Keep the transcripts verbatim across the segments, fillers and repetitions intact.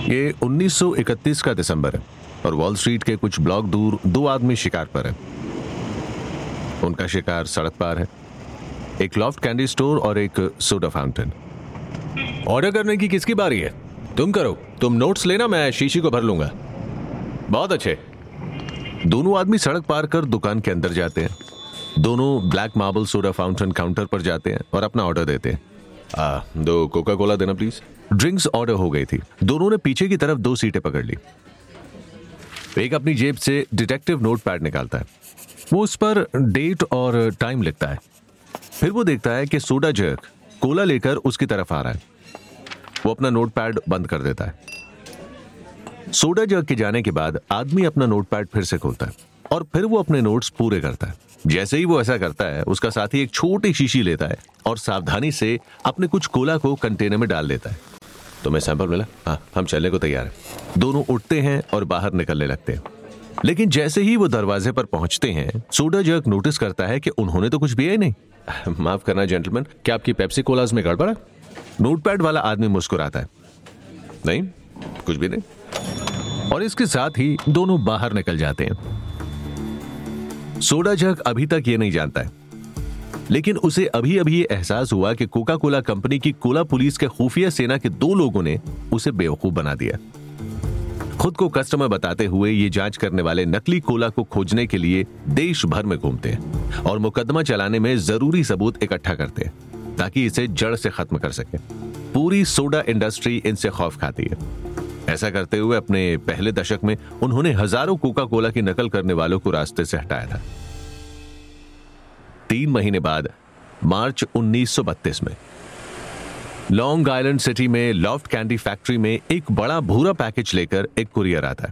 ये उन्नीस सौ इकतीस का दिसंबर है और वॉल स्ट्रीट के कुछ ब्लॉक दूर दो आदमी शिकार पर हैं। उनका शिकार सड़क पार है, एक लॉफ्ट कैंडी स्टोर और एक सोडा फाउंटेन। ऑर्डर करने की किसकी बारी है? तुम करो, तुम नोट्स लेना, मैं शीशी को भर लूंगा। बहुत अच्छे। दोनों आदमी सड़क पार कर दुकान के अंदर जाते हैं। दोनों black marble soda fountain counter पर जाते हैं और अपना ऑर्डर देते हैं। आ, दो कोका कोला देना प्लीज। ड्रिंक्स ऑर्डर हो गई थी। दोनों ने पीछे की तरफ दो सीटें पकड़ ली। एक अपनी जेब से डिटेक्टिव नोटपैड निकालता है। वो उस पर डेट और टाइम लिखता है। फिर वो देखता है कि सोडा जर्क कोला लेकर उसकी तरफ आ रहा है। वो अपना नोटपैड बंद कर देता है। सोडा जर्क के जाने के बाद आदमी अपना नोटपैड फिर से खोलता है और फिर वो अपने नोट्स पूरे करता है। जैसे ही वो ऐसा करता है, उसका साथी एक छोटी शीशी लेता है और सावधानी से अपने कुछ कोला को कंटेनर में डाल देता है। तुम्हें सैंपल मिला? हाँ, हम चलने को तैयार हैं। दोनों उठते हैं और बाहर निकलने लगते हैं। लेकिन जैसे ही वो दरवाजे पर पहुंचते हैं, सोडा जर्क नोटिस करता है कि उन्होंने तो कुछ पिया ही नहीं। माफ करना जेंटलमैन, क्या आपकी पेप्सी कोलाज में गड़बड़ है? नोटपैड वाला आदमी मुस्कुराता है। नहीं, कुछ भी नहीं। और इसके साथ ही दोनों बाहर निकल जाते हैं। सोडा जर्क अभी तक ये नहीं जानता है, लेकिन उसे अभी अभी ये एहसास हुआ कि कोका कोला कंपनी की कोला पुलिस के खुफिया सेना के दो लोगों ने उसे बेवकूफ बना दिया। खुद को कस्टमर बताते हुए ये जांच करने वाले नकली कोला को खोजने के लिए देश भर में घूमते हैं और मुकदमा चलाने में जरूरी सबूत इकट्ठा करते हैं ताकि इसे जड़ से खत्म कर सके। पूरी सोडा इंडस्ट्री इनसे खौफ खाती है। ऐसा करते हुए अपने पहले दशक में उन्होंने हजारों कोका कोला की नकल करने वालों को रास्ते से हटाया था। तीन महीने बाद मार्च उन्नीस सौ बत्तीस में लॉन्ग आइलैंड सिटी में लॉफ्ट कैंडी फैक्ट्री में एक बड़ा भूरा पैकेज लेकर एक कुरियर आता है।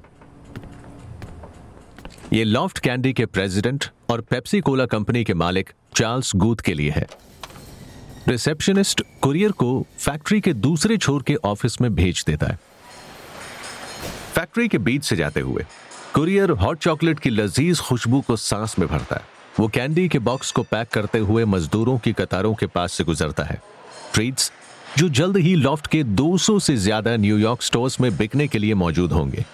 यह लॉफ्ट कैंडी के प्रेसिडेंट और पेप्सी कोला कंपनी के मालिक चार्ल्स गूथ के लिए है। रिसेप्शनिस्ट कुरियर को फैक्ट्री के दूसरे छोर के ऑफिस में भेज देता है। फैक्ट्री के बीच से जाते हुए कुरियर हॉट चॉकलेट की लजीज खुशबू को सांस में भरता है। वो कैंडी के बॉक्स को पैक करते हुए मजदूरों की कतारों के पास से गुजरता है। ट्रीट्स जो जल्द ही लॉफ्ट के दो सौ से ज्यादा न्यूयॉर्क स्टोर्स में बिकने के लिए मौजूद होंगे।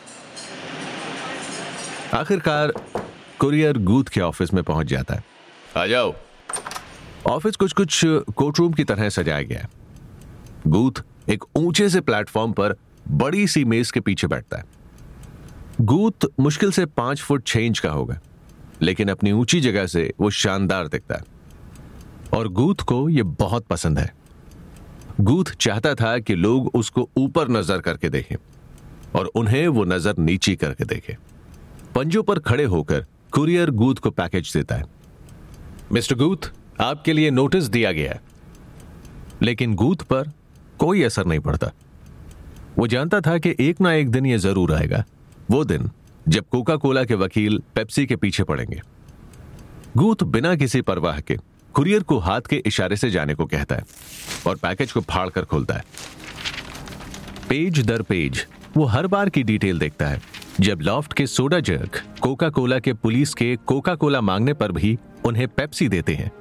आखिरकार कुरियर गूथ के ऑफिस में पहुंच जाता है। आ जाओ। ऑफिस कुछ कुछ कोर्ट रूम की तरह सजाया गया है। गूथ एक ऊंचे से प्लेटफॉर्म पर बड़ी सी मेज के पीछे बैठता है। गूथ मुश्किल से पांच फुट छह इंच का होगा, लेकिन अपनी ऊंची जगह से वो शानदार दिखता है और गूथ को यह बहुत पसंद है। गूथ चाहता था कि लोग उसको ऊपर नजर करके देखें और उन्हें वो नजर नीची करके देखें। पंजों पर खड़े होकर कुरियर गूथ को पैकेज देता है। मिस्टर गूथ, आपके लिए नोटिस दिया गया है। लेकिन गूथ पर कोई असर नहीं पड़ता। वो जानता था कि एक ना एक दिन ये जरूर आएगा, वो दिन जब कोका कोला के वकील पेप्सी के पीछे पड़ेंगे। गूथ बिना किसी परवाह के कुरियर को हाथ के इशारे से जाने को कहता है और पैकेज को फाड़ कर खोलता है। पेज दर पेज वो हर बार की डिटेल देखता है, जब लॉफ्ट के सोडा जर्क कोका कोला के पुलिस के कोका कोला मांगने पर भी उन्हें पेप्सी देते हैं।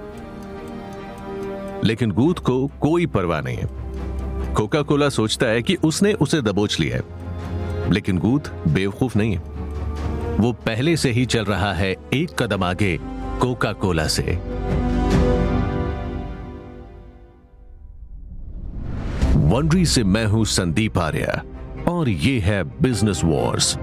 लेकिन गूथ को कोई परवाह नहीं है। कोका कोला सोचता है कि उसने उसे दबोच लिया है, लेकिन गूथ बेवकूफ नहीं है। वो पहले से ही चल रहा है एक कदम आगे कोका कोला से। वनरी से मैं हूं संदीप आर्या और ये है बिजनेस वॉर्स।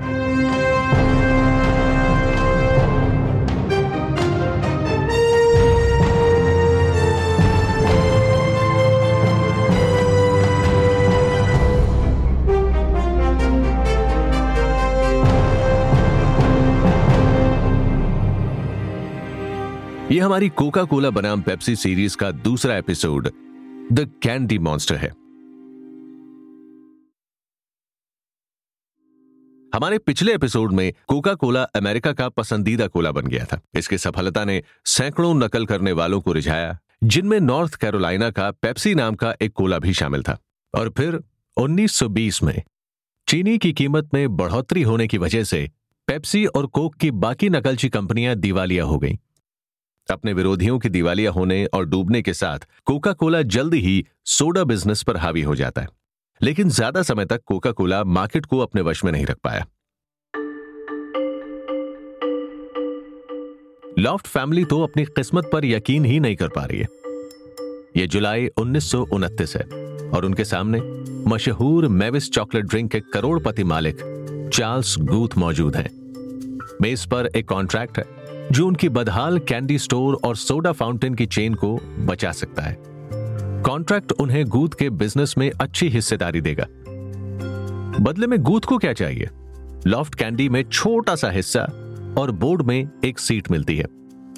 ये हमारी कोका कोला बनाम पेप्सी सीरीज का दूसरा एपिसोड द कैंडी मॉन्स्टर है। हमारे पिछले एपिसोड में कोका कोला अमेरिका का पसंदीदा कोला बन गया था। इसकी सफलता ने सैकड़ों नकल करने वालों को रिझाया, जिनमें नॉर्थ कैरोलिना का पेप्सी नाम का एक कोला भी शामिल था। और फिर उन्नीस सौ बीस में चीनी की कीमत में बढ़ोतरी होने की वजह से पेप्सी और कोक की बाकी नकलची कंपनियां दिवालिया हो गईं। अपने विरोधियों के दिवालिया होने और डूबने के साथ कोका कोला जल्द ही सोडा बिजनेस पर हावी हो जाता है। लेकिन ज्यादा समय तक कोका कोला मार्केट को अपने वश में नहीं रख पाया। लॉफ्ट फैमिली तो अपनी किस्मत पर यकीन ही नहीं कर पा रही है। यह जुलाई उन्नीस सौ उनतीस है और उनके सामने मशहूर मेविस चॉकलेट ड्रिंक के करोड़पति मालिक चार्ल्स गूथ मौजूद हैं। मेज पर एक कॉन्ट्रैक्ट है जो उनकी बदहाल कैंडी स्टोर और सोडा फाउंटेन की चेन को बचा सकता है। कॉन्ट्रैक्ट उन्हें गूथ के बिजनेस में अच्छी हिस्सेदारी देगा। बदले में गूथ को क्या चाहिए? लॉफ्ट कैंडी में छोटा सा हिस्सा और बोर्ड में एक सीट मिलती है।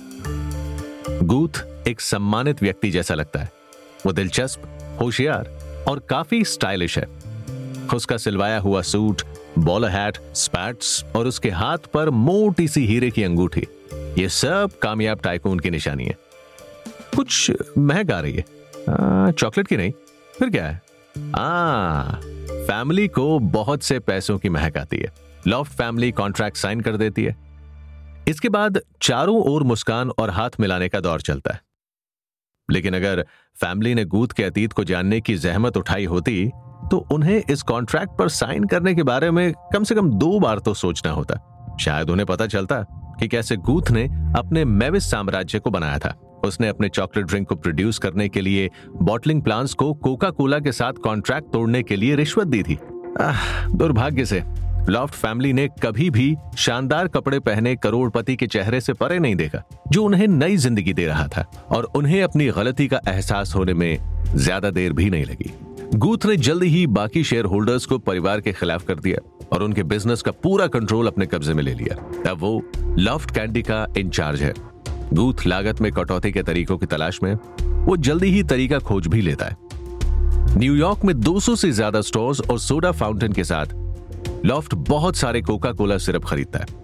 गूथ एक सम्मानित व्यक्ति जैसा लगता है। वो दिलचस्प, होशियार और काफी स्टाइलिश है। उसका सिलवाया हुआ सूट, बॉलर हैट, स्पैट्स और उसके हाथ पर मोटी सी हीरे की अंगूठी, ये सब कामयाब टाइकून की निशानी है। कुछ महक आ रही है, चॉकलेट की नहीं, फिर क्या है? आ, फैमिली को बहुत से पैसों की महक आती है। लॉफ्ट फैमिली कॉन्ट्रैक्ट साइन कर देती है। इसके बाद चारों ओर मुस्कान और हाथ मिलाने का दौर चलता है। लेकिन अगर फैमिली ने गूथ के अतीत को जानने की जहमत उठाई होती तो उन्हें इस कॉन्ट्रैक्ट पर साइन करने के बारे में कम से कम दो बार तो सोचना होता। शायद उन्हें पता चलता कि कैसे गूथ ने अपने मेविस साम्राज्य को बनाया था। उसने अपने चॉकलेट ड्रिंक को प्रोड्यूस करने के लिए बॉटलिंग प्लांट्स को कोका कोला के साथ कॉन्ट्रैक्ट तोड़ने के लिए रिश्वत दी थी। दुर्भाग्य से लॉफ्ट फैमिली ने कभी भी शानदार कपड़े पहने करोड़पति के चेहरे से परे नहीं देखा, जो उन्हें नई जिंदगी दे रहा था, और उन्हें अपनी गलती का एहसास होने में ज्यादा देर भी नहीं लगी। गूथ ने जल्दी ही बाकी शेयर होल्डर्स को परिवार के खिलाफ कर दिया और उनके बिजनेस का पूरा कंट्रोल अपने कब्जे में ले लिया। अब वो लॉफ्ट कैंडी का इंचार्ज है। गूथ लागत में कटौती के तरीकों की तलाश में वो जल्दी ही तरीका खोज भी लेता है। न्यूयॉर्क में दो सौ से ज्यादा स्टोर्स और सोडा फाउंटेन के साथ लॉफ्ट बहुत सारे कोका कोला सिरप खरीदता है,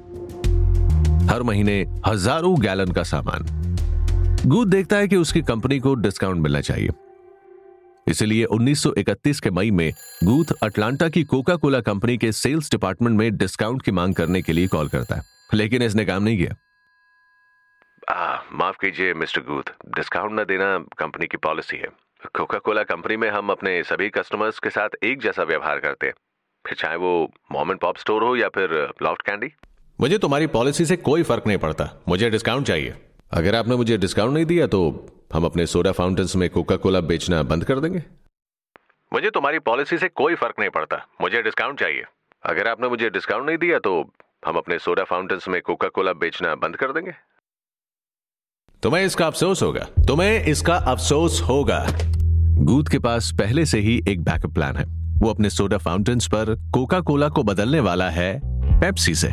हर महीने हजारों गैलन का सामान। गूथ देखता है कि उसकी कंपनी को डिस्काउंट मिलना चाहिए, इसलिए उन्नीस सौ इकतीस के मई में गूथ अटलांटा की कोका कोला कंपनी के सेल्स डिपार्टमेंट में डिस्काउंट की मांग करने के लिए कॉल करता है, लेकिन इसने काम नहीं किया। आ, माफ कीजिए मिस्टर गूथ, डिस्काउंट न देना कंपनी की पॉलिसी है। कोका कोला कंपनी में हम अपने सभी कस्टमर्स के साथ एक जैसा व्यवहार करते हैं, फिर चाहे वो मॉम एंड पॉप स्टोर हो या फिर लॉफ्ट कैंडी। मुझे तुम्हारी पॉलिसी से कोई फर्क नहीं पड़ता, मुझे डिस्काउंट चाहिए। अगर आपने मुझे डिस्काउंट नहीं दिया तो हम अपने सोडा फाउंटेन्स में कोका कोला बेचना बंद कर देंगे। मुझे तुम्हारी पॉलिसी से कोई फर्क नहीं पड़ता, मुझे डिस्काउंट चाहिए। अगर आपने मुझे डिस्काउंट नहीं दिया तो हम अपने सोडा फाउंटेन्स में कोका कोला बेचना बंद कर देंगे। तुम्हें इसका अफसोस होगा, तुम्हें इसका अफसोस होगा। गूथ के पास पहले से ही एक बैकअप प्लान है। वो अपने सोडा फाउंटेन्स पर कोका कोला को बदलने वाला है पेप्सी से।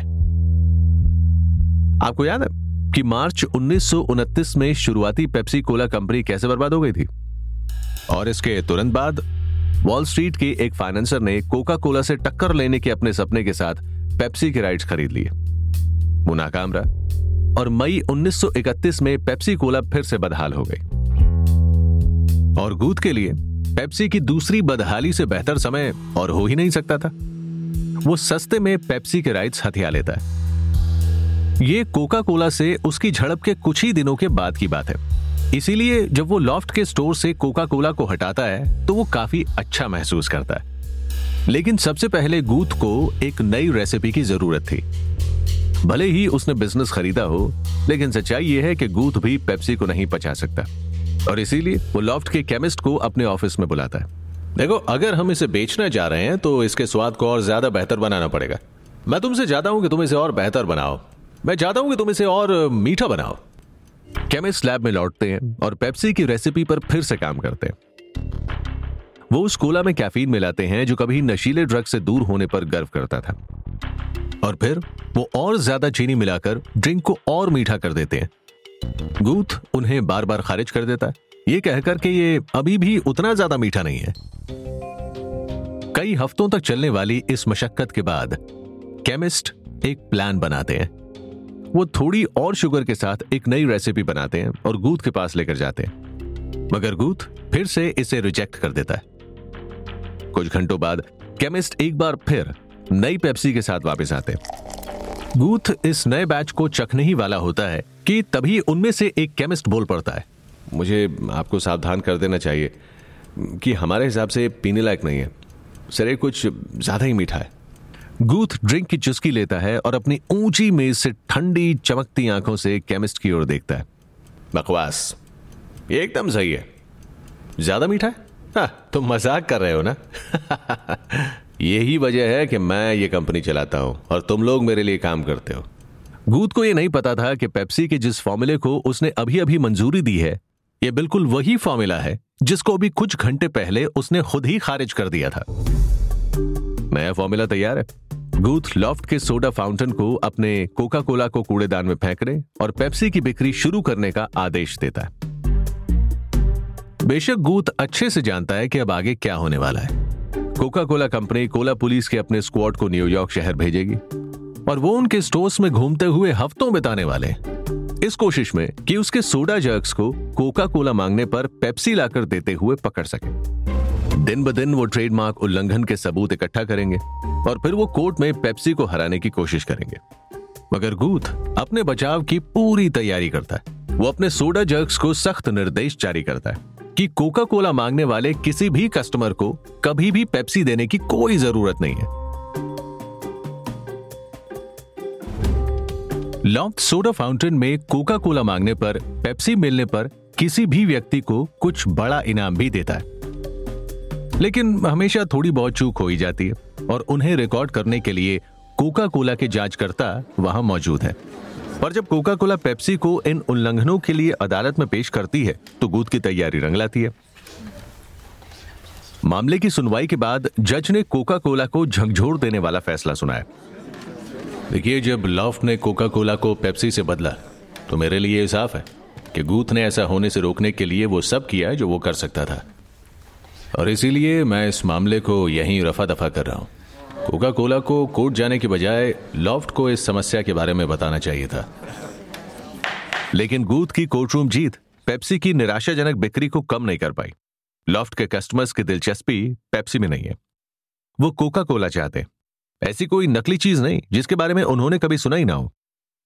आपको याद है कि मार्च उन्नीस सौ उनतीस में शुरुआती पेप्सी कोला कंपनी कैसे बर्बाद हो गई थी? और इसके तुरंत बाद वॉल स्ट्रीट के एक फाइनेंसर ने कोका कोला से टक्कर लेने के अपने सपने के साथ पेप्सी के राइट्स खरीद लिए। वो नाकाम रहा और मई उन्नीस सौ इकतीस में पेप्सी कोला फिर से बदहाल हो गई। और गूथ के लिए पेप्सी की दूसरी बदहाली से बेहतर समय और हो ही नहीं सकता था। वो सस्ते में पेप्सी के राइट्स हथिया लेता है। ये कोका कोला से उसकी झड़प के कुछ ही दिनों के बाद की बात है, इसीलिए जब वो लॉफ्ट के स्टोर से कोका कोला को हटाता है तो वो काफी अच्छा महसूस करता है। लेकिन सबसे पहले गूथ को एक नई रेसिपी की जरूरत थी। भले ही उसने बिजनेस खरीदा हो, लेकिन सच्चाई यह है कि गूथ भी पेप्सी को नहीं पचा सकता, और इसीलिए वो लॉफ्ट के केमिस्ट को अपने ऑफिस में बुलाता है। देखो, अगर हम इसे बेचना चाह रहे हैं तो इसके स्वाद को और ज्यादा बेहतर बनाना पड़ेगा। मैं तुमसे चाहता हूं कि तुम इसे और बेहतर बनाओ। मैं चाहता हूं कि तुम इसे और मीठा बनाओ। केमिस्ट लैब में लौटते हैं और पेप्सी की रेसिपी पर फिर से काम करते हैं। वो उस कोला में कैफीन मिलाते हैं जो कभी नशीले ड्रग से दूर होने पर गर्व करता था, और फिर वो और ज्यादा चीनी मिलाकर ड्रिंक को और मीठा कर देते हैं। गूथ उन्हें बार बार खारिज कर देता है, ये कहकर कि ये अभी भी उतना ज्यादा मीठा नहीं है। कई हफ्तों तक चलने वाली इस मशक्कत के बाद केमिस्ट एक प्लान बनाते हैं। वो थोड़ी और शुगर के साथ एक नई रेसिपी बनाते हैं और गूथ के पास लेकर जाते हैं, मगर गूथ फिर से इसे रिजेक्ट कर देता है। कुछ घंटों बाद केमिस्ट एक बार फिर नई पेप्सी के साथ वापस आते हैं। गूथ इस नए बैच को चखने ही वाला होता है कि तभी उनमें से एक केमिस्ट बोल पड़ता है, मुझे आपको सावधान कर देना चाहिए कि हमारे हिसाब से पीने लायक नहीं है। सर ये कुछ ज्यादा ही मीठा है। गूथ ड्रिंक की चुस्की लेता है और अपनी ऊंची मेज से ठंडी चमकती आंखों से केमिस्ट की ओर देखता है। बकवास, ये एकदम सही है। ज्यादा मीठा है? हाँ, तुम मजाक कर रहे हो ना? यही वजह है कि मैं ये कंपनी चलाता हूं और तुम लोग मेरे लिए काम करते हो। गूथ को यह नहीं पता था कि पेप्सी के जिस फॉर्मूले को उसने अभी अभी मंजूरी दी है, यह बिल्कुल वही फॉर्मूला है जिसको अभी कुछ घंटे पहले उसने खुद ही खारिज कर दिया था। नया फॉर्मूला तैयार है। गूथ लॉफ्ट के सोडा फाउंटेन को अपने कोका कोला को कूड़ेदान में फेंकने और पेप्सी की बिक्री शुरू करने का आदेश देता है। बेशक गूथ अच्छे से जानता है कि अब आगे क्या होने वाला है। Coca Cola company Cola police के अपने स्क्वाड को न्यूयॉर्क शहर भेजेगी और वो उनके स्टोर्स में घूमते हुए हफ्तों बिताने वाले इस कोशिश में कि उसके सोडा जर्क्स को कोका कोला मांगने पर पेप्सी लाकर देते हुए पकड़ सके। दिन ब दिन वो ट्रेडमार्क उल्लंघन के सबूत इकट्ठा करेंगे और फिर वो कोर्ट में पेप्सी को हराने की कोशिश करेंगे। मगर गूथ अपने बचाव की पूरी तैयारी करता है। वो अपने सोडा जर्क्स को सख्त निर्देश जारी करता है कि कोका कोला मांगने वाले किसी भी कस्टमर को कभी भी पेप्सी देने की कोई जरूरत नहीं है। लॉफ्ट सोडा फाउंटेन में कोका कोला मांगने पर पेप्सी मिलने पर किसी भी व्यक्ति को कुछ बड़ा इनाम भी देता है, लेकिन हमेशा थोड़ी बहुत चूक हो ही जाती है और उन्हें रिकॉर्ड करने के लिए कोका कोला के जांचकर्ता वहां मौजूद है। पर जब कोका कोला पेप्सी को इन उल्लंघनों के लिए अदालत में पेश करती है तो गूथ की तैयारी रंग लाती है। मामले की सुनवाई के बाद जज ने कोका कोला को झकझोर देने वाला फैसला सुनाया। देखिए, जब लॉफ्ट ने कोका कोला को पेप्सी से बदला तो मेरे लिए ये साफ है कि गूथ ने ऐसा होने से रोकने के लिए वो सब किया जो वो कर सकता था, और इसीलिए मैं इस मामले को यहीं रफा दफा कर रहा हूं। कोका कोला को कोर्ट जाने के बजाय लॉफ्ट को इस समस्या के बारे में बताना चाहिए था। लेकिन गूथ की कोर्टरूम जीत पेप्सी की निराशाजनक बिक्री को कम नहीं कर पाई। लॉफ्ट के कस्टमर्स की दिलचस्पी पेप्सी में नहीं है, वो कोका कोला चाहते हैं, ऐसी कोई नकली चीज नहीं जिसके बारे में उन्होंने कभी सुना ही ना हो।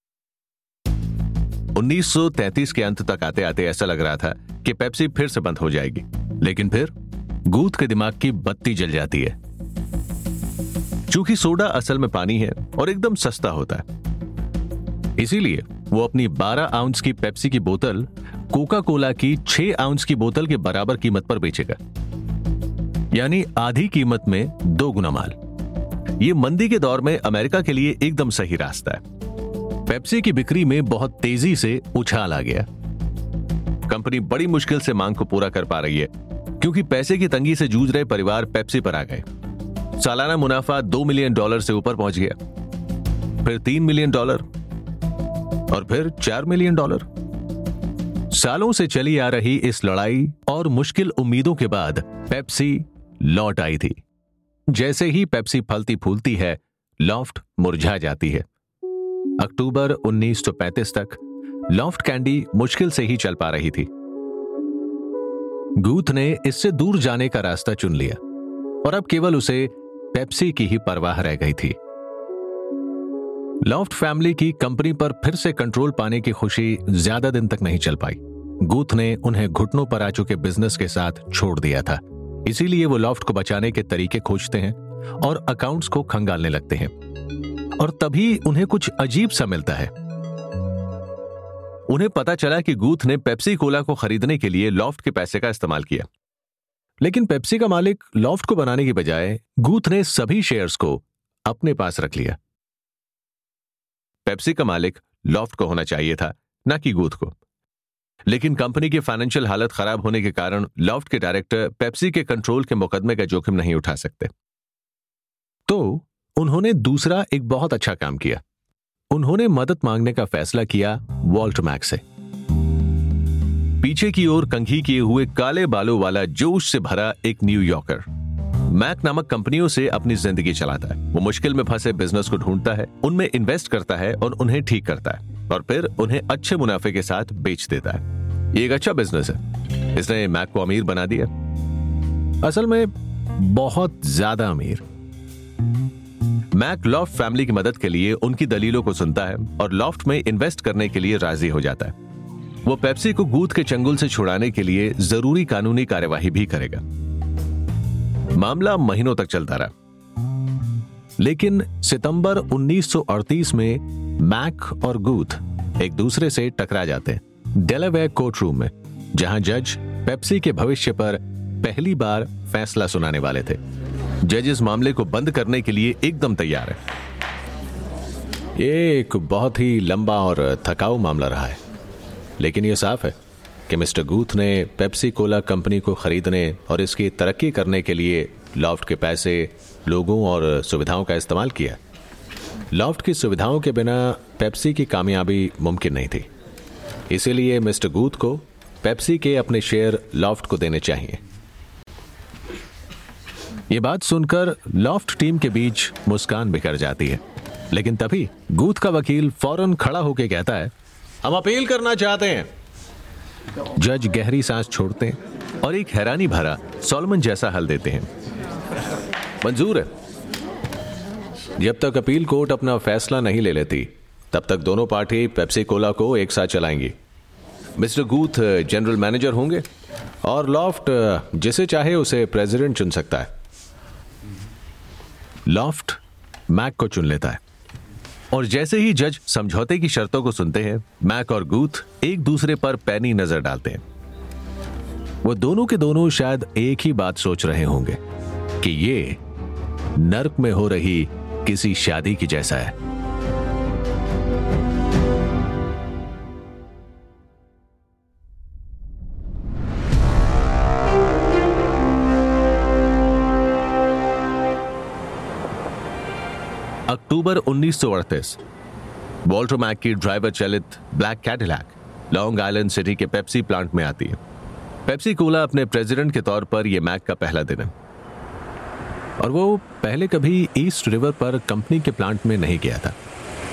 उन्नीस सौ तैंतीस के अंत तक आते आते ऐसा लग रहा था कि पेप्सी फिर से बंद हो जाएगी, लेकिन फिर गूथ के दिमाग की बत्ती जल जाती है। चूंकि सोडा असल में पानी है और एकदम सस्ता होता है, इसीलिए वो अपनी बारह आउंस की पेप्सी की बोतल कोका कोला की छह आउंस की बोतल के बराबर कीमत पर बेचेगा, यानी आधी कीमत में दो गुना माल। ये मंदी के दौर में अमेरिका के लिए एकदम सही रास्ता है। पेप्सी की बिक्री में बहुत तेजी से उछाल आ गया। कंपनी बड़ी मुश्किल से मांग को पूरा कर पा रही है क्योंकि पैसे की तंगी से जूझ रहे परिवार पेप्सी पर आ गए। सालाना मुनाफा दो मिलियन डॉलर से ऊपर पहुंच गया, फिर तीन मिलियन डॉलर और फिर चार मिलियन डॉलर। सालों से चली आ रही इस लड़ाई और मुश्किल उम्मीदों के बाद पेप्सी लौट आई थी। जैसे ही पेप्सी फलती फूलती है, लॉफ्ट मुरझा जाती है। अक्टूबर उन्नीस सौ पैंतीस तक लॉफ्ट कैंडी मुश्किल से ही चल पा रही थी। गूथ ने इससे दूर जाने का रास्ता चुन लिया और अब केवल उसे पेप्सी की ही परवाह रह गई थी। लॉफ्ट फैमिली की कंपनी पर फिर से कंट्रोल पाने की खुशी ज्यादा दिन तक नहीं चल पाई। गूथ ने उन्हें घुटनों पर आ चुके बिजनेस के साथ छोड़ दिया था, इसीलिए वो लॉफ्ट को बचाने के तरीके खोजते हैं और अकाउंट्स को खंगालने लगते हैं। और तभी उन्हें कुछ अजीब सा मिलता है। उन्हें पता चला कि गूथ ने पेप्सी कोला को खरीदने के लिए लॉफ्ट के पैसे का इस्तेमाल किया, लेकिन पेप्सी का मालिक लॉफ्ट को बनाने की बजाय गूथ ने सभी शेयर्स को अपने पास रख लिया। पेप्सी का मालिक लॉफ्ट को होना चाहिए था, ना कि गूथ को। लेकिन कंपनी की फाइनेंशियल हालत खराब होने के कारण लॉफ्ट के डायरेक्टर पेप्सी के कंट्रोल के मुकदमे का जोखिम नहीं उठा सकते। तो उन्होंने दूसरा एक बहुत अच्छा काम किया। उन्होंने मदद मांगने का फैसला किया वॉल्ट मैक से। पीछे की ओर कंघी किए हुए काले बालों वाला जोश से भरा एक न्यूयॉर्कर मैक नामक कंपनियों से अपनी जिंदगी चलाता है। वो मुश्किल में फंसे बिजनेस को ढूंढता है, उनमें इन्वेस्ट करता है और उन्हें ठीक करता है और फिर उन्हें अच्छे मुनाफे के साथ बेच देता है। ये एक अच्छा बिजनेस है। इसने मैक को अमीर बना दिया, असल में बहुत ज्यादा अमीर। मैक लॉफ्ट फैमिली की मदद के लिए उनकी दलीलों को सुनता है और लॉफ्ट में इन्वेस्ट करने के लिए राजी हो जाता है। वो पेप्सी को गूथ के चंगुल से छुड़ाने के लिए जरूरी कानूनी कार्यवाही भी करेगा। मामला महीनों तक चलता रहा, लेकिन सितंबर उन्नीस सौ अड़तीस में मैक और गूथ एक दूसरे से टकरा जाते हैं डेलावेयर कोर्ट रूम में, जहां जज पेप्सी के भविष्य पर पहली बार फैसला सुनाने वाले थे। जज इस मामले को बंद करने के लिए एकदम तैयार है। ये एक बहुत ही लंबा और थकाऊ मामला रहा है, लेकिन यह साफ है कि मिस्टर गूथ ने पेप्सी कोला कंपनी को खरीदने और इसकी तरक्की करने के लिए लॉफ्ट के पैसे, लोगों और सुविधाओं का इस्तेमाल किया। लॉफ्ट की सुविधाओं के बिना पेप्सी की कामयाबी मुमकिन नहीं थी, इसीलिए मिस्टर गूथ को पेप्सी के अपने शेयर लॉफ्ट को देने चाहिए। ये बात सुनकर लॉफ्ट टीम के बीच मुस्कान बिखर जाती है, लेकिन तभी गूथ का वकील फौरन खड़ा होकर कहता है, हम अपील करना चाहते हैं। जज गहरी सांस छोड़ते हैं और एक हैरानी भरा सॉलोमन जैसा हल देते हैं, मंजूर है। जब तक अपील कोर्ट अपना फैसला नहीं ले लेती, तब तक दोनों पार्टी पेप्सी कोला को एक साथ चलाएंगी। मिस्टर गूथ जनरल मैनेजर होंगे और लॉफ्ट जिसे चाहे उसे प्रेसिडेंट चुन सकता है। लॉफ्ट मैक को चुन लेता है और जैसे ही जज समझौते की शर्तों को सुनते हैं, मैक और गूथ एक दूसरे पर पैनी नजर डालते हैं। वो दोनों के दोनों शायद एक ही बात सोच रहे होंगे कि ये नर्क में हो रही किसी शादी की जैसा है। अक्टूबर उन्नीस सौ अड़तीस, वॉल्टर मैक की ड्राइवर चलित black Cadillac Long Island City के पेप्सी प्लांट में आती है। पेप्सी कोला अपने प्रेसिडेंट के तौर पर यह मैक का पहला दिन है और वो पहले कभी ईस्ट रिवर पर कंपनी के प्लांट में नहीं गया था।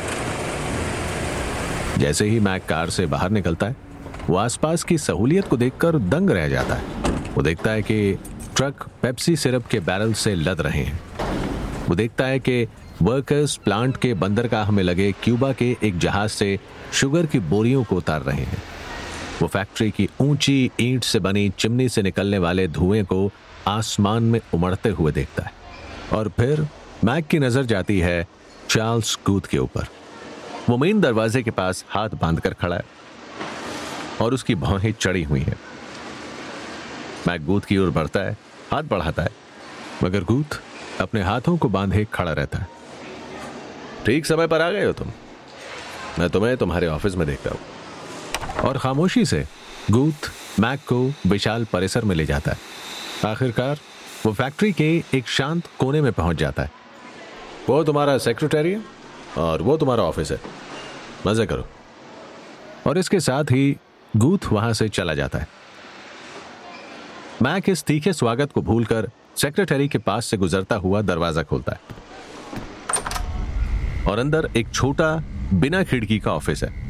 जैसे ही मैक कार से बाहर निकलता है, वो आसपास की सहूलियत को देखकर दंग रह जाता है। वो देखता है कि ट्रक पेप्सी सिरप के बैरल से लद रहे हैं। वो देखता है कि वर्कर्स प्लांट के बंदरगाह में लगे क्यूबा के एक जहाज से शुगर की बोरियों को उतार रहे हैं। वो फैक्ट्री की ऊंची ईंट से बनी चिमनी से निकलने वाले धुएं को आसमान में उमड़ते हुए देखता है और फिर मैक की नजर जाती है चार्ल्स गूथ के ऊपर। वो मेन दरवाजे के पास हाथ बांधकर खड़ा है और उसकी भौहें चढ़ी हुई हैं। मैक गूथ की ओर बढ़ता है, हाथ बढ़ाता है, मगर गूथ अपने हाथों को बांधे खड़ा रहता है। ठीक समय पर आ गए हो तुम, मैं तुम्हें तुम्हारे ऑफिस में देखता हूं। और खामोशी से गूथ मैक को विशाल परिसर में ले जाता है। आखिरकार वो फैक्ट्री के एक शांत कोने में पहुंच जाता है। वो तुम्हारा सेक्रेटरी है और वो तुम्हारा ऑफिस है, मजे करो। और इसके साथ ही गूथ वहां से चला जाता है। मैक इस तीखे स्वागत को भूलकर सेक्रेटरी के पास से गुजरता हुआ दरवाजा खोलता है और अंदर एक छोटा बिना खिड़की का ऑफिस है।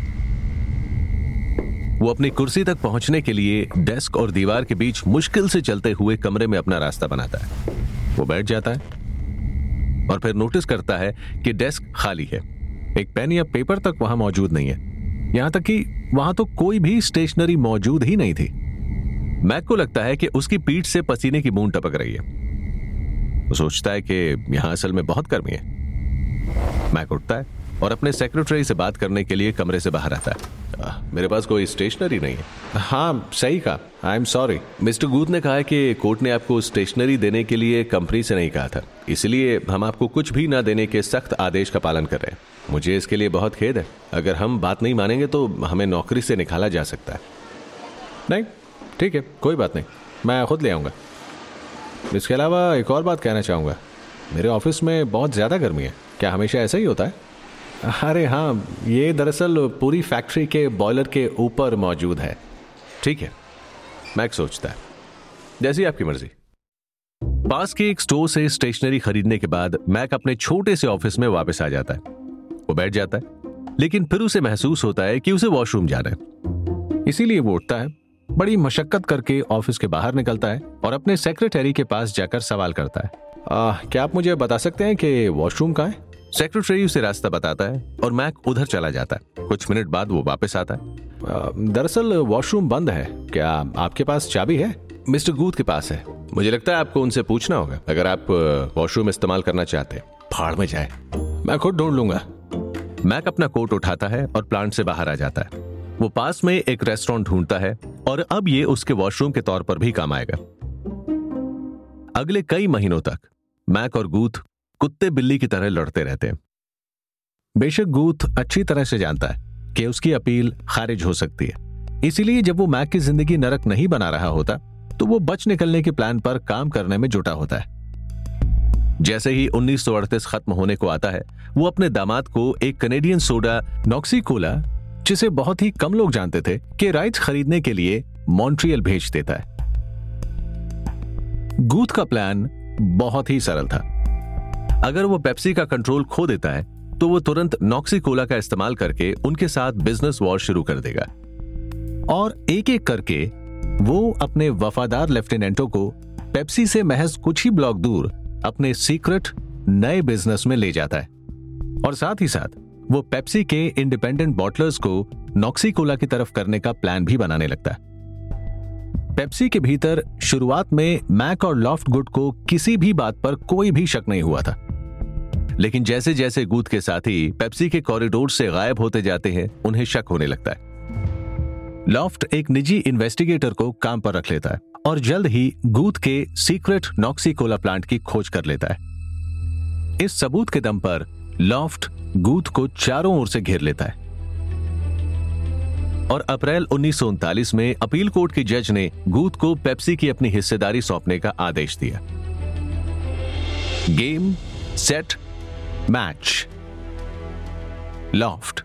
वो अपनी कुर्सी तक पहुंचने के लिए डेस्क और दीवार के बीच मुश्किल से चलते हुए कमरे में अपना रास्ता बनाता है। वो बैठ जाता है और फिर नोटिस करता है कि डेस्क खाली है। एक पेन या पेपर तक वहां मौजूद नहीं है, यहां तक कि वहां तो कोई भी स्टेशनरी मौजूद ही नहीं थी। मैक को लगता है कि उसकी पीठ से पसीने की बूंद टपक रही है। वो सोचता है कि यहां असल में बहुत गर्मी है। मैक उठता है और अपने सेक्रेटरी से बात करने के लिए कमरे से बाहर आता है। आ, मेरे पास कोई स्टेशनरी नहीं है। हाँ, सही कहा, I am sorry. Mister Guth ने कहा कि कोर्ट ने आपको स्टेशनरी देने के लिए कंपनी से नहीं कहा था, इसलिए हम आपको कुछ भी ना देने के सख्त आदेश का पालन कर रहे हैं। मुझे इसके लिए बहुत खेद है। अगर हम बात नहीं मानेंगे तो हमें नौकरी से निकाला जा सकता है। नहीं, ठीक है, कोई बात नहीं, मैं खुद ले आऊँगा। इसके अलावा एक और बात कहना चाहूँगा, मेरे ऑफिस में बहुत ज़्यादा गर्मी है। क्या हमेशा ऐसा ही होता है? अरे हाँ, ये दरअसल पूरी फैक्ट्री के बॉयलर के ऊपर मौजूद है। ठीक है, मैक सोचता है, जैसी आपकी मर्जी। पास के एक स्टोर से स्टेशनरी खरीदने के बाद मैक अपने छोटे से ऑफिस में वापस आ जाता है। वो बैठ जाता है, लेकिन फिर उसे महसूस होता है कि उसे वॉशरूम जाना है। इसीलिए वो उठता है, बड़ी मशक्कत करके ऑफिस के बाहर निकलता है और अपने सेक्रेटरी के पास जाकर सवाल करता है, आ, क्या आप मुझे बता सकते हैं कि वॉशरूम कहाँ है? सेक्रेटरी उसे रास्ता बताता है और मैक उधर चला जाता है। कुछ मिनट बाद वो वापस आता है। दरअसल वॉशरूम बंद है, क्या आपके पास चाबी है? मिस्टर गूथ के पास है, मुझे लगता है आपको उनसे पूछना होगा अगर आप वॉशरूम इस्तेमाल करना चाहते हैं। फाड़ में जाए, मैं खुद ढूंढ लूंगा। मैक अपना कोट उठाता है और प्लांट से बाहर आ जाता है। वो पास में एक रेस्टोरेंट ढूंढता है और अब ये उसके वॉशरूम के तौर पर भी काम आएगा। अगले कई महीनों तक मैक और गूथ कुत्ते बिल्ली की तरह लड़ते रहते हैं। बेशक गूथ अच्छी तरह से जानता है कि उसकी अपील खारिज हो सकती है, इसीलिए जब वो मैक की जिंदगी नरक नहीं बना रहा होता तो वो बच निकलने के प्लान पर काम करने में जुटा होता है। जैसे ही उन्नीस सौ अड़तीस खत्म होने को आता है, वो अपने दामाद को एक कैनेडियन सोडा नॉक्सी कोला, जिसे बहुत ही कम लोग जानते थे, के राइट्स खरीदने के लिए मॉन्ट्रियल भेज देता है। गूथ का प्लान बहुत ही सरल था। अगर वो पेप्सी का कंट्रोल खो देता है तो वो तुरंत नॉक्सी कोला का इस्तेमाल करके उनके साथ बिजनेस वॉर शुरू कर देगा और एक एक करके वो अपने वफादार लेफ्टिनेंटों को पेप्सी से महज कुछ ही ब्लॉक दूर अपने सीक्रेट नए बिजनेस में ले जाता है और साथ ही साथ वो पेप्सी के इंडिपेंडेंट बॉटलर्स को नॉक्सी कोला की तरफ करने का प्लान भी बनाने लगता है। पेप्सी के भीतर शुरुआत में मैक और लॉफ्टगुड को किसी भी बात पर कोई भी शक नहीं हुआ था, लेकिन जैसे जैसे गूथ के साथी पेप्सी के कॉरिडोर से गायब होते जाते हैं, उन्हें शक होने लगता है। लॉफ्ट एक निजी इन्वेस्टिगेटर को काम पर रख लेता है और जल्द ही गूथ के सीक्रेट नॉक्सी कोला प्लांट की खोज कर लेता है। इस सबूत के दम पर लॉफ्ट गूथ को चारों ओर से घेर लेता है और अप्रैल उन्नीस सौ उनतालीस में अपील कोर्ट के जज ने गूथ को पेप्सी की अपनी हिस्सेदारी सौंपने का आदेश दिया। Game set match. Loft.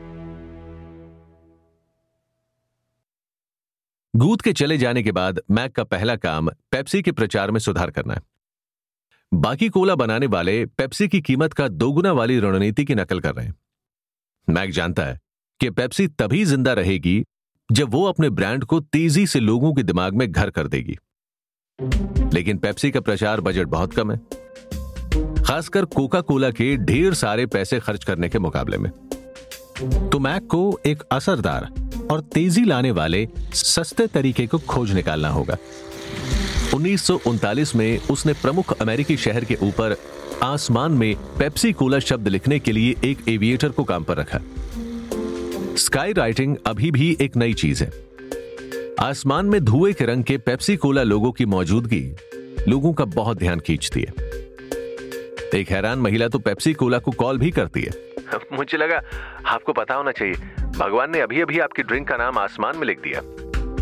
Guth के चले जाने के बाद मैक का पहला काम पेप्सी के प्रचार में सुधार करना है। बाकी कोला बनाने वाले पेप्सी की कीमत का दोगुना वाली रणनीति की नकल कर रहे हैं। मैक जानता है कि पेप्सी तभी जिंदा रहेगी जब वो अपने ब्रांड को तेजी से लोगों के दिमाग में घर कर देगी, लेकिन पेप्सी का प्रचार बजट बहुत कम है, खासकर कोका कोला के ढेर सारे पैसे खर्च करने के मुकाबले में। तो मैक को एक असरदार और तेजी लाने वाले सस्ते तरीके को खोज निकालना होगा। उन्नीस सौ उनतालीस में उसने प्रमुख अमेरिकी शहर के ऊपर आसमान में पेप्सी कोला शब्द लिखने के लिए एक एविएटर को काम पर रखा। स्काई राइटिंग अभी भी एक नई चीज है। आसमान में धुएं के रंग के पेप्सी कोला लोगों की मौजूदगी लोगों का बहुत ध्यान खींचती है। एक हैरान महिला तो पेप्सी कोला को कॉल भी करती है। मुझे लगा आपको पता होना चाहिए, भगवान ने अभी अभी आपकी ड्रिंक का नाम आसमान में लिख दिया।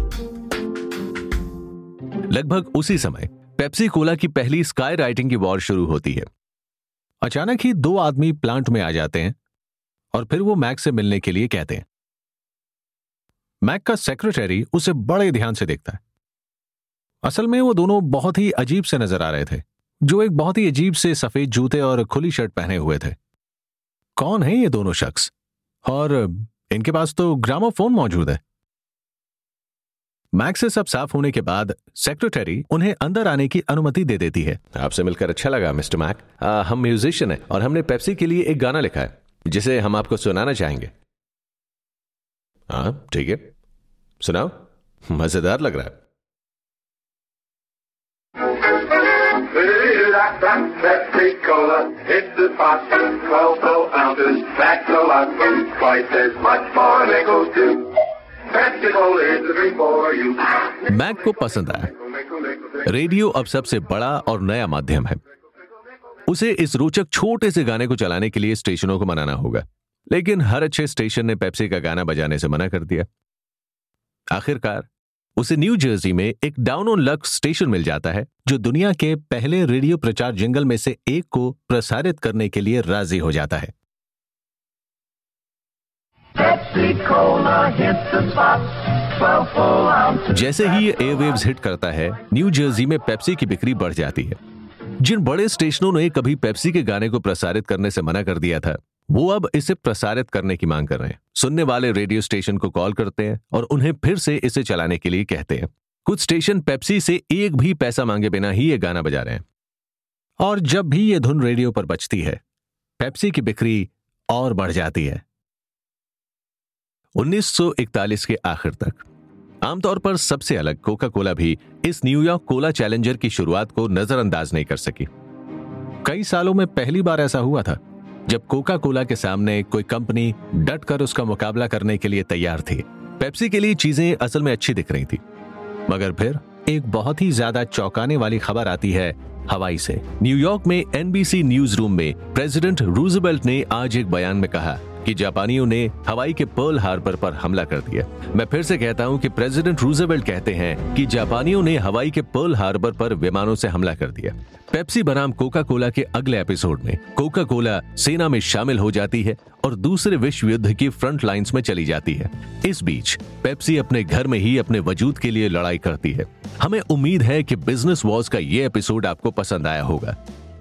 लगभग उसी समय पेप्सी कोला की पहली स्काई राइटिंग की वॉर शुरू होती है। अचानक ही दो आदमी प्लांट में आ जाते हैं और फिर वो मैक से मिलने के लिए कहते हैं। मैक का सेक्रेटरी उसे बड़े ध्यान से देखता है। असल में वो दोनों बहुत ही अजीब से नजर आ रहे थे, जो एक बहुत ही अजीब से सफेद जूते और खुली शर्ट पहने हुए थे। कौन है ये दोनों शख्स? और इनके पास तो ग्रामोफोन मौजूद है। मैक से सब साफ होने के बाद सेक्रेटरी उन्हें अंदर आने की अनुमति दे देती है। आपसे मिलकर अच्छा लगा मिस्टर मैक। आ, हम म्यूजिशियन हैं और हमने पेप्सी के लिए एक गाना लिखा है जिसे हम आपको सुनाना चाहेंगे। हाँ ठीक है, सुनाओ, मजेदार लग रहा है। Pepsi Cola, hit the pot, twelve ounces, that's a lot, twice as much for nickel too. Pepsi Cola is the drink for you. Mac को पसंद आया। रेडियो अब सबसे बड़ा और नया माध्यम है। उसे इस रोचक छोटे से गाने को चलाने के लिए स्टेशनों को मनाना होगा, लेकिन हर अच्छे स्टेशन ने पेप्सी का गाना बजाने से मना कर दिया। आखिरकार उसे न्यू जर्सी में एक डाउन ऑन लक स्टेशन मिल जाता है, जो दुनिया के पहले रेडियो प्रचार जिंगल में से एक को प्रसारित करने के लिए राजी हो जाता है। जैसे ही ये एयरवेव्स हिट करता है, न्यू जर्सी में पेप्सी की बिक्री बढ़ जाती है। जिन बड़े स्टेशनों ने कभी पेप्सी के गाने को प्रसारित करने से मना कर दिया था, वो अब इसे प्रसारित करने की मांग कर रहे हैं। सुनने वाले रेडियो स्टेशन को कॉल करते हैं और उन्हें फिर से इसे चलाने के लिए कहते हैं। कुछ स्टेशन पेप्सी से एक भी पैसा मांगे बिना ही ये गाना बजा रहे हैं। और जब भी ये धुन रेडियो पर बजती है, पेप्सी की बिक्री और बढ़ जाती है। उन्नीस सौ इकतालीस के आखिर तक आमतौर पर सबसे अलग कोका कोला भी इस न्यूयॉर्क कोला चैलेंजर की शुरुआत को नजरअंदाज नहीं कर सकी। कई सालों में पहली बार ऐसा हुआ था जब कोका कोला के सामने कोई कंपनी डट कर उसका मुकाबला करने के लिए तैयार थी। पेप्सी के लिए चीजें असल में अच्छी दिख रही थी, मगर फिर एक बहुत ही ज्यादा चौंकाने वाली खबर आती है हवाई से। न्यूयॉर्क में एनबीसी न्यूज रूम में प्रेसिडेंट रूजवेल्ट ने आज एक बयान में कहा कि जापानियों ने हवाई के पर्ल हार्बर पर हमला कर दिया। मैं फिर से कहता हूं कि प्रेसिडेंट रूजवेल्ट कहते हैं कि जापानियों ने हवाई के पर्ल हार्बर पर विमानों से हमला कर दिया। पेप्सी बनाम कोका कोला के अगले एपिसोड में कोका कोला सेना में शामिल हो जाती है और दूसरे विश्व युद्ध की फ्रंट लाइंस में चली जाती है। इस बीच पेप्सी अपने घर में ही अपने वजूद के लिए लड़ाई करती है। हमें उम्मीद है कि बिजनेस वॉर्स का ये एपिसोड आपको पसंद आया होगा।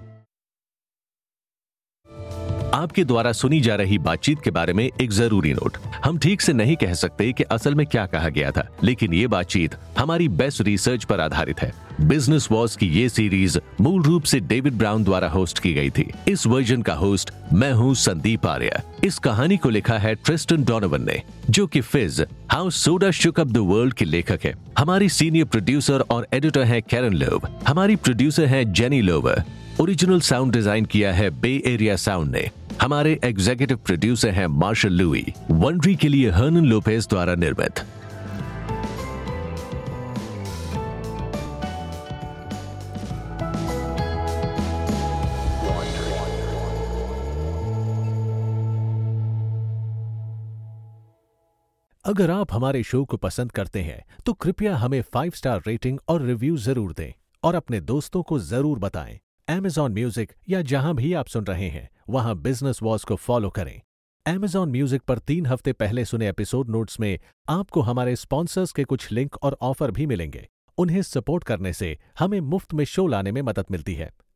आपके द्वारा सुनी जा रही बातचीत के बारे में एक जरूरी नोट, हम ठीक से नहीं कह सकते कि असल में क्या कहा गया था, लेकिन ये बातचीत हमारी बेस्ट रिसर्च पर आधारित है। बिजनेस वॉर्स की ये सीरीज मूल रूप से डेविड ब्राउन द्वारा होस्ट की गई थी। इस वर्जन का होस्ट मैं हूँ संदीप आर्य। इस कहानी को लिखा है ट्रिस्टन डोनोवन ने, जो कि fizz how soda shook up the world के लेखक है। हमारी सीनियर प्रोड्यूसर और एडिटर है कैरन लोव। हमारी प्रोड्यूसर है Jenny Lower. Original sound design किया है बे एरिया साउंड ने। हमारे एग्जीक्यूटिव प्रोड्यूसर हैं मार्शल लुई। वनरी के लिए हर्नन लोपेज द्वारा निर्मित। अगर आप हमारे शो को पसंद करते हैं तो कृपया हमें फाइव स्टार रेटिंग और रिव्यू जरूर दें और अपने दोस्तों को जरूर बताएं। Amazon म्यूजिक या जहां भी आप सुन रहे हैं वहां बिजनेस वॉर्स को फॉलो करें। Amazon म्यूजिक पर तीन हफ्ते पहले सुने एपिसोड नोट्स में आपको हमारे स्पॉन्सर्स के कुछ लिंक और ऑफर भी मिलेंगे। उन्हें सपोर्ट करने से हमें मुफ्त में शो लाने में मदद मिलती है।